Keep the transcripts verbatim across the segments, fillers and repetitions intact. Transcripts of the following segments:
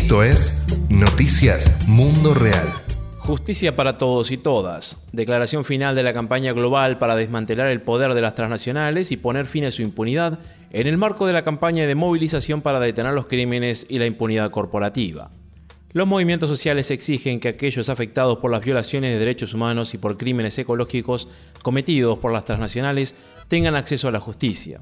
Esto es Noticias Mundo Real. Justicia para todos y todas. Declaración final de la campaña global para desmantelar el poder de las transnacionales y poner fin a su impunidad en el marco de la campaña de movilización para detener los crímenes y la impunidad corporativa. Los movimientos sociales exigen que aquellos afectados por las violaciones de derechos humanos y por crímenes ecológicos cometidos por las transnacionales tengan acceso a la justicia.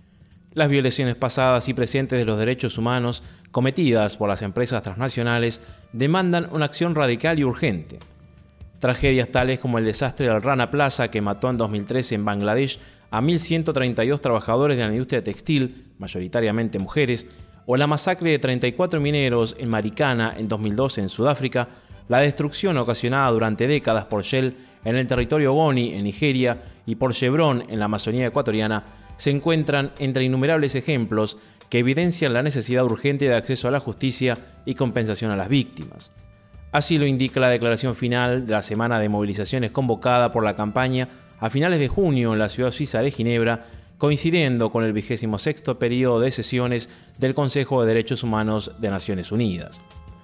Las violaciones pasadas y presentes de los derechos humanos cometidas por las empresas transnacionales demandan una acción radical y urgente. Tragedias tales como el desastre del Rana Plaza, que mató en dos mil trece en Bangladesh a mil ciento treinta y dos trabajadores de la industria textil, mayoritariamente mujeres, o la masacre de treinta y cuatro mineros en Marikana en dos mil doce en Sudáfrica, la destrucción ocasionada durante décadas por Shell en el territorio Ogoni en Nigeria y por Chevron en la Amazonía ecuatoriana, se encuentran entre innumerables ejemplos que evidencian la necesidad urgente de acceso a la justicia y compensación a las víctimas. Así lo indica la declaración final de la semana de movilizaciones convocada por la campaña a finales de junio en la ciudad suiza de Ginebra, coincidiendo con el vigésimo sexto periodo de sesiones del Consejo de Derechos Humanos de Naciones Unidas.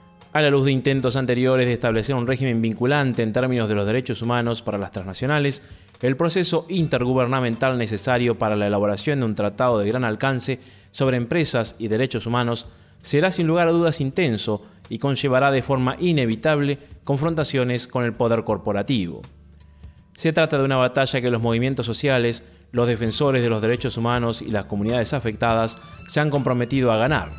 A la luz de intentos anteriores de establecer un régimen vinculante en términos de los derechos humanos para las transnacionales, el proceso intergubernamental necesario para la elaboración de un tratado de gran alcance sobre empresas y derechos humanos será sin lugar a dudas intenso y conllevará de forma inevitable confrontaciones con el poder corporativo. Se trata de una batalla que los movimientos sociales, los defensores de los derechos humanos y las comunidades afectadas se han comprometido a ganar.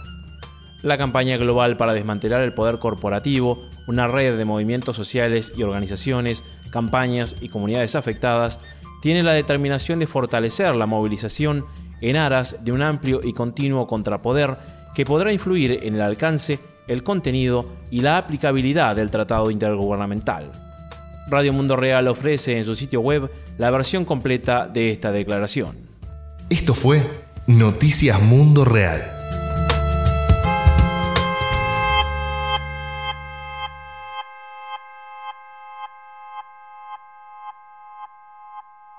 La campaña global para desmantelar el poder corporativo, una red de movimientos sociales y organizaciones, campañas y comunidades afectadas, tiene la determinación de fortalecer la movilización en aras de un amplio y continuo contrapoder que podrá influir en el alcance, el contenido y la aplicabilidad del Tratado Intergubernamental. Radio Mundo Real ofrece en su sitio web la versión completa de esta declaración. Esto fue Noticias Mundo Real.